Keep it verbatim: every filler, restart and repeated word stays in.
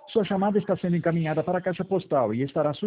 Sua chamada está sendo encaminhada para a caixa postal e estará